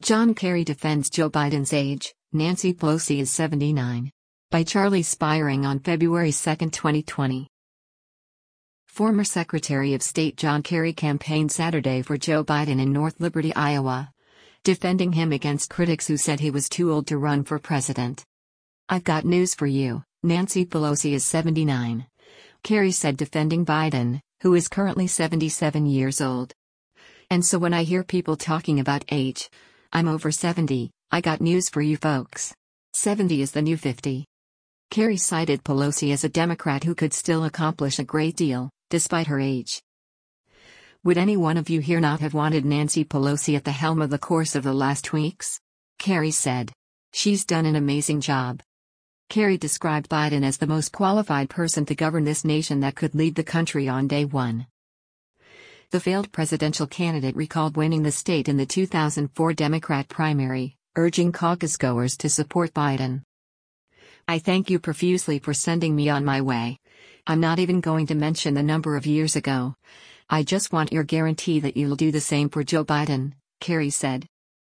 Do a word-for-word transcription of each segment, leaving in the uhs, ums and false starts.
John Kerry defends Joe Biden's age, Nancy Pelosi is seventy-nine. By Charlie Spiring on February second, twenty twenty. Former Secretary of State John Kerry campaigned Saturday for Joe Biden in North Liberty, Iowa, defending him against critics who said he was too old to run for president. "I've got news for you, Nancy Pelosi is seventy-nine," Kerry said, defending Biden, who is currently seventy-seven years old. "And so when I hear people talking about age, I'm over seventy, I got news for you folks. seventy is the new fifty. Kerry cited Pelosi as a Democrat who could still accomplish a great deal, despite her age. "Would any one of you here not have wanted Nancy Pelosi at the helm of the course of the last weeks?" Kerry said. "She's done an amazing job." Kerry described Biden as the most qualified person to govern this nation that could lead the country on day one. The failed presidential candidate recalled winning the state in the two thousand four Democrat primary, urging caucus-goers to support Biden. "I thank you profusely for sending me on my way. I'm not even going to mention the number of years ago. I just want your guarantee that you'll do the same for Joe Biden," Kerry said.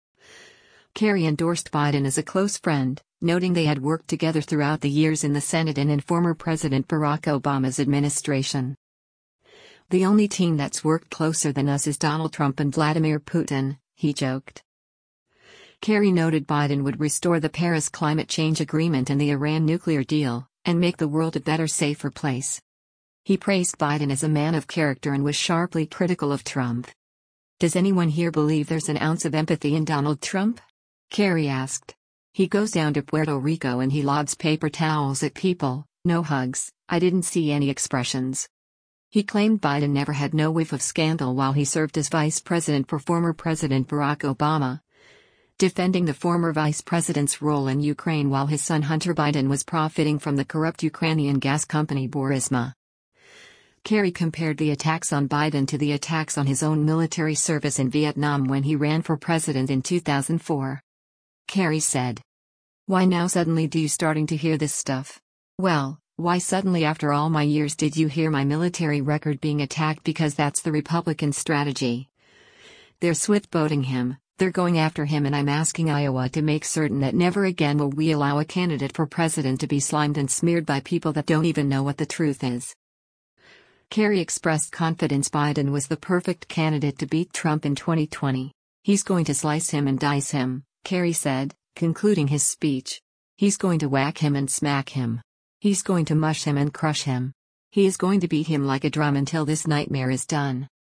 Kerry endorsed Biden as a close friend, noting they had worked together throughout the years in the Senate and in former President Barack Obama's administration. "The only team that's worked closer than us is Donald Trump and Vladimir Putin," he joked. Kerry noted Biden would restore the Paris Climate Change Agreement and the Iran nuclear deal, and make the world a better, safer place. He praised Biden as a man of character and was sharply critical of Trump. "Does anyone here believe there's an ounce of empathy in Donald Trump?" Kerry asked. "He goes down to Puerto Rico and he lobs paper towels at people, no hugs. I didn't see any expressions." He claimed Biden never had no whiff of scandal while he served as vice president for former President Barack Obama, defending the former vice president's role in Ukraine while his son Hunter Biden was profiting from the corrupt Ukrainian gas company Burisma. Kerry compared the attacks on Biden to the attacks on his own military service in Vietnam when he ran for president in two thousand four. Kerry said, "Why now suddenly do you starting to hear this stuff? Well, why suddenly after all my years did you hear my military record being attacked? Because that's the Republican strategy. They're swift-boating him, they're going after him, and I'm asking Iowa to make certain that never again will we allow a candidate for president to be slimed and smeared by people that don't even know what the truth is." Kerry expressed confidence Biden was the perfect candidate to beat Trump in twenty twenty. "He's going to slice him and dice him," Kerry said, concluding his speech. "He's going to whack him and smack him. He's going to mush him and crush him. He is going to beat him like a drum until this nightmare is done."